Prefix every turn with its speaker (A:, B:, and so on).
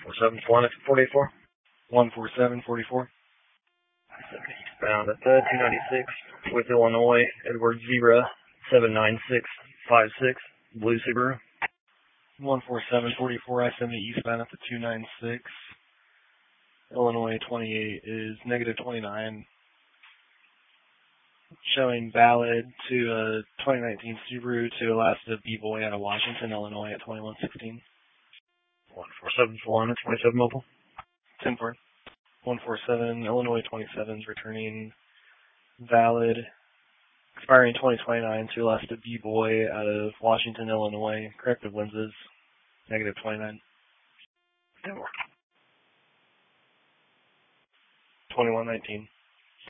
A: 147 Swan 484.
B: 14744.
A: Bound at 296 with Illinois, Edward Zebra 79656, Blue Subaru.
B: 14744, I-70 eastbound at the 296. Illinois 28 is negative 29. Showing valid to a 2019 Subaru to Alaska B-Boy out of Washington, Illinois at 2116.
A: 147 Swan 27 Mobile.
B: 10-4. 147, Illinois 27 is returning valid, expiring 2029 to Alaska B-Boy out of Washington, Illinois. Corrective lenses, negative 29.
A: 10 more.
B: 2119.